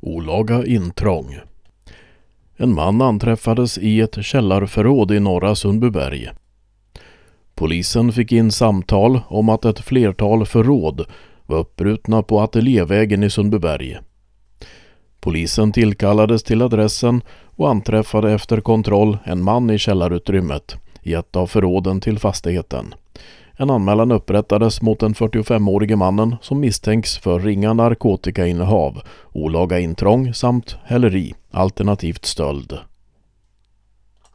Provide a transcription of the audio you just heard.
Olaga intrång. En man anträffades i ett källarförråd i norra Sundbyberg. Polisen fick in samtal om att ett flertal förråd var uppbrutna på Ateljévägen i Sundbyberg. Polisen tillkallades till adressen och anträffade efter kontroll en man i källarutrymmet i ett av förråden till fastigheten. En anmälan upprättades mot den 45-årige mannen som misstänks för ringa narkotikainnehav, olaga intrång samt häleri, alternativt stöld.